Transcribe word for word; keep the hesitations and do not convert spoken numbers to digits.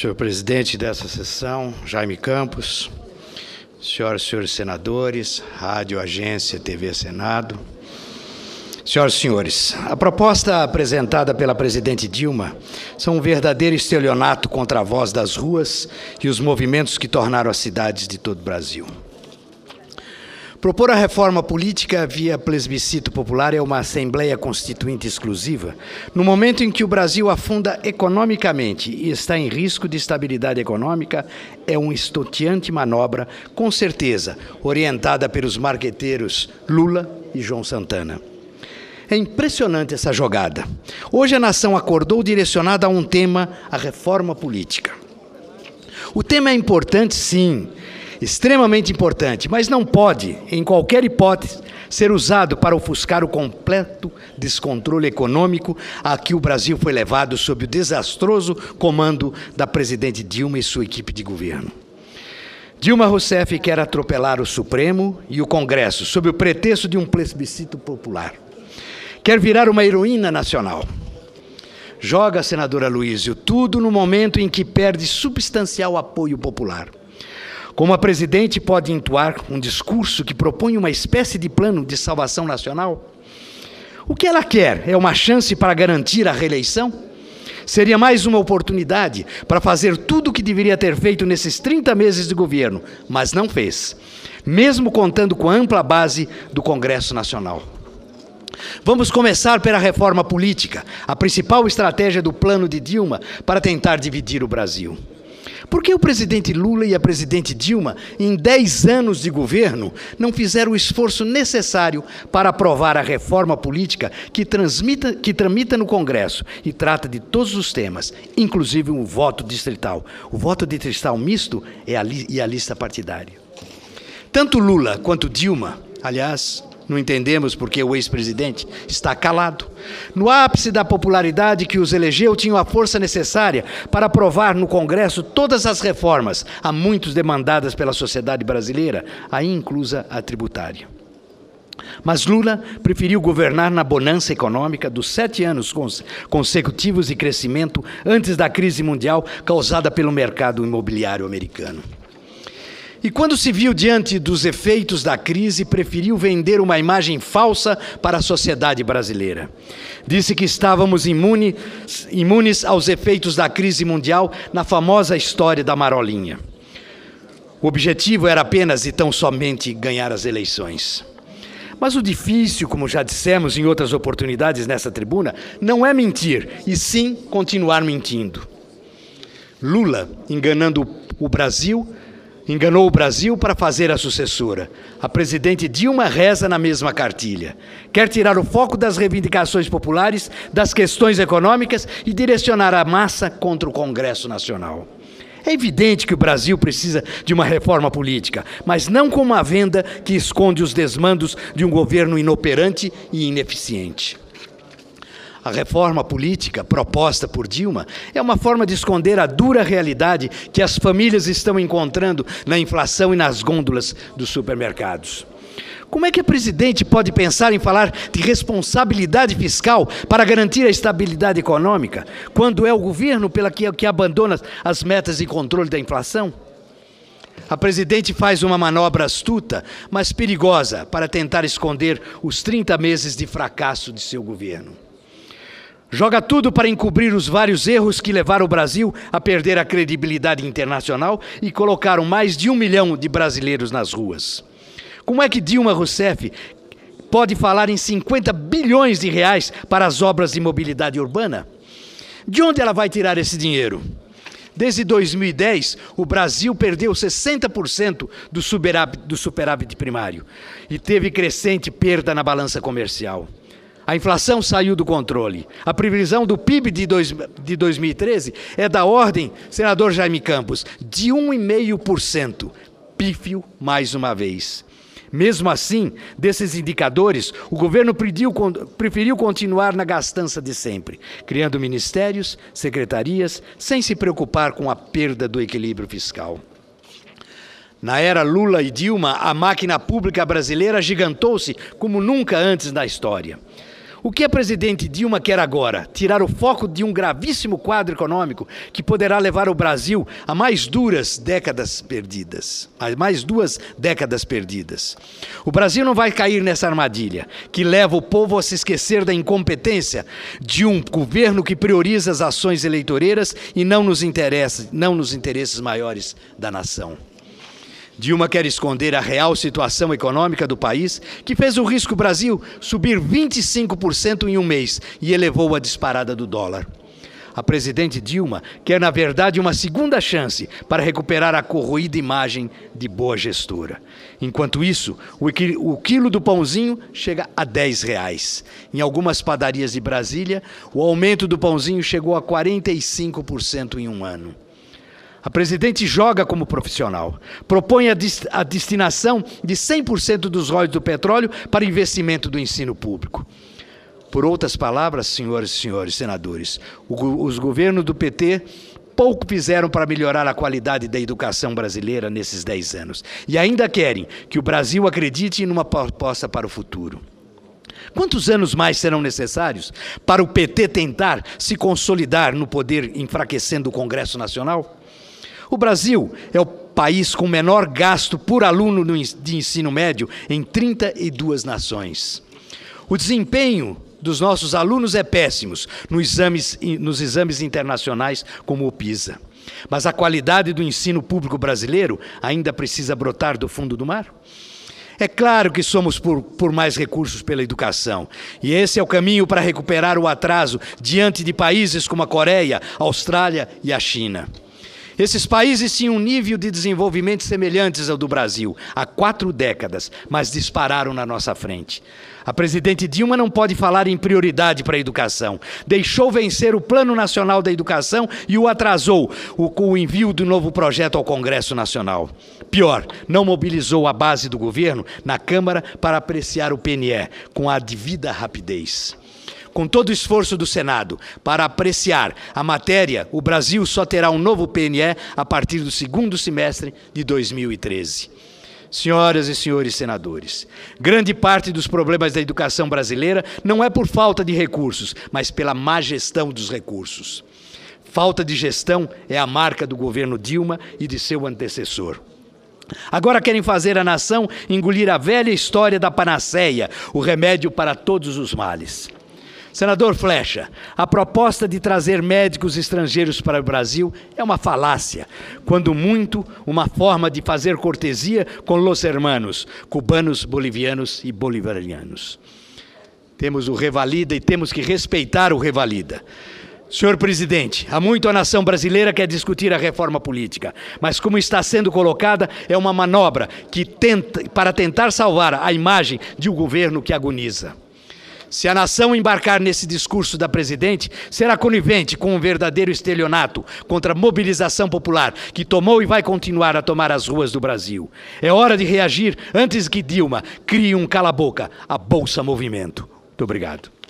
senhor presidente dessa sessão, Jaime Campos, senhoras e senhores senadores, Rádio Agência T V Senado, senhoras e senhores, a proposta apresentada pela presidente Dilma são um verdadeiro estelionato contra a voz das ruas e os movimentos que tornaram as cidades de todo o Brasil. Propor a reforma política via plebiscito popular é uma Assembleia Constituinte exclusiva, no momento em que o Brasil afunda economicamente e está em risco de estabilidade econômica, é uma estonteante manobra, com certeza, orientada pelos marqueteiros Lula e João Santana. É impressionante essa jogada. Hoje a nação acordou direcionada a um tema, a reforma política. O tema é importante, sim, extremamente importante, mas não pode, em qualquer hipótese, ser usado para ofuscar o completo descontrole econômico a que o Brasil foi levado sob o desastroso comando da presidente Dilma e sua equipe de governo. Dilma Rousseff quer atropelar o Supremo e o Congresso sob o pretexto de um plebiscito popular. Quer virar uma heroína nacional. Joga, senadora Luísio, tudo no momento em que perde substancial apoio popular. Como a presidente pode entoar um discurso que propõe uma espécie de plano de salvação nacional? O que ela quer é uma chance para garantir a reeleição? Seria mais uma oportunidade para fazer tudo o que deveria ter feito nesses trinta meses de governo, mas não fez, mesmo contando com a ampla base do Congresso Nacional. Vamos começar pela reforma política, a principal estratégia do plano de Dilma para tentar dividir o Brasil. Por que o presidente Lula e a presidente Dilma, em dez anos de governo, não fizeram o esforço necessário para aprovar a reforma política que, transmita, que tramita no Congresso e trata de todos os temas, inclusive o voto distrital? O voto distrital misto é a li, e a lista partidária. Tanto Lula quanto Dilma, aliás, não entendemos porque o ex-presidente está calado. No ápice da popularidade que os elegeu, tinham a força necessária para aprovar no Congresso todas as reformas, há muitos demandadas pela sociedade brasileira, aí inclusa a tributária. Mas Lula preferiu governar na bonança econômica dos sete anos consecutivos de crescimento antes da crise mundial causada pelo mercado imobiliário americano. E quando se viu diante dos efeitos da crise, preferiu vender uma imagem falsa para a sociedade brasileira. Disse que estávamos imunes, imunes aos efeitos da crise mundial na famosa história da marolinha. O objetivo era apenas e tão somente ganhar as eleições. Mas o difícil, como já dissemos em outras oportunidades nessa tribuna, não é mentir, e sim continuar mentindo. Lula, enganando o Brasil, Enganou o Brasil para fazer a sucessora. A presidente Dilma reza na mesma cartilha. Quer tirar o foco das reivindicações populares, das questões econômicas e direcionar a massa contra o Congresso Nacional. É evidente que o Brasil precisa de uma reforma política, mas não com uma venda que esconde os desmandos de um governo inoperante e ineficiente. A reforma política proposta por Dilma é uma forma de esconder a dura realidade que as famílias estão encontrando na inflação e nas gôndolas dos supermercados. Como é que a presidente pode pensar em falar de responsabilidade fiscal para garantir a estabilidade econômica, quando é o governo pela que, que abandona as metas de controle da inflação? A presidente faz uma manobra astuta, mas perigosa, para tentar esconder os trinta meses de fracasso de seu governo. Joga tudo para encobrir os vários erros que levaram o Brasil a perder a credibilidade internacional e colocaram mais de um milhão de brasileiros nas ruas. Como é que Dilma Rousseff pode falar em cinquenta bilhões de reais para as obras de mobilidade urbana? De onde ela vai tirar esse dinheiro? Desde dois mil e dez, o Brasil perdeu sessenta por cento do superávit, do superávit primário e teve crescente perda na balança comercial. A inflação saiu do controle. A previsão do P I B de, dois, de dois mil e treze é da ordem, senador Jaime Campos, de um vírgula cinco por cento. Pífio mais uma vez. Mesmo assim, desses indicadores, o governo preferiu, preferiu continuar na gastança de sempre, criando ministérios, secretarias, sem se preocupar com a perda do equilíbrio fiscal. Na era Lula e Dilma, a máquina pública brasileira agigantou-se como nunca antes na história. O que a presidente Dilma quer agora? Tirar o foco de um gravíssimo quadro econômico que poderá levar o Brasil a mais duras décadas perdidas. A mais duas décadas perdidas. O Brasil não vai cair nessa armadilha que leva o povo a se esquecer da incompetência de um governo que prioriza as ações eleitoreiras e não nos interessa, não nos interesses maiores da nação. Dilma quer esconder a real situação econômica do país, que fez o risco Brasil subir vinte e cinco por cento em um mês e elevou a disparada do dólar. A presidente Dilma quer, na verdade, uma segunda chance para recuperar a corroída imagem de boa gestora. Enquanto isso, o quilo do pãozinho chega a dez reais. Em algumas padarias de Brasília, o aumento do pãozinho chegou a quarenta e cinco por cento em um ano. A presidente joga como profissional, propõe a, dist a destinação de cem por cento dos royalties do petróleo para investimento do ensino público. Por outras palavras, senhoras e senhores senadores, o, os governos do P T pouco fizeram para melhorar a qualidade da educação brasileira nesses dez anos. E ainda querem que o Brasil acredite numa proposta para o futuro. Quantos anos mais serão necessários para o P T tentar se consolidar no poder, enfraquecendo o Congresso Nacional? O Brasil é o país com menor gasto por aluno de ensino médio em trinta e duas nações. O desempenho dos nossos alunos é péssimo nos exames, nos exames internacionais como o PISA. Mas a qualidade do ensino público brasileiro ainda precisa brotar do fundo do mar? É claro que somos por, por mais recursos pela educação, e esse é o caminho para recuperar o atraso diante de países como a Coreia, a Austrália e a China. Esses países tinham um nível de desenvolvimento semelhantes ao do Brasil há quatro décadas, mas dispararam na nossa frente. A presidente Dilma não pode falar em prioridade para a educação. Deixou vencer o Plano Nacional da Educação e o atrasou com o envio do novo projeto ao Congresso Nacional. Pior, não mobilizou a base do governo na Câmara para apreciar o P N E com a devida rapidez. Com todo o esforço do Senado para apreciar a matéria, o Brasil só terá um novo P N E a partir do segundo semestre de dois mil e treze. Senhoras e senhores senadores, grande parte dos problemas da educação brasileira não é por falta de recursos, mas pela má gestão dos recursos. Falta de gestão é a marca do governo Dilma e de seu antecessor. Agora querem fazer a nação engolir a velha história da panaceia, o remédio para todos os males. Senador Flexa, a proposta de trazer médicos estrangeiros para o Brasil é uma falácia, quando muito uma forma de fazer cortesia com los hermanos, cubanos, bolivianos e bolivarianos. Temos o Revalida e temos que respeitar o Revalida. Senhor presidente, há muito a nação brasileira quer discutir a reforma política, mas como está sendo colocada, é uma manobra que tenta, para tentar salvar a imagem de um governo que agoniza. Se a nação embarcar nesse discurso da presidente, será conivente com um verdadeiro estelionato contra a mobilização popular que tomou e vai continuar a tomar as ruas do Brasil. É hora de reagir antes que Dilma crie um cala-boca, a Bolsa Movimento. Muito obrigado.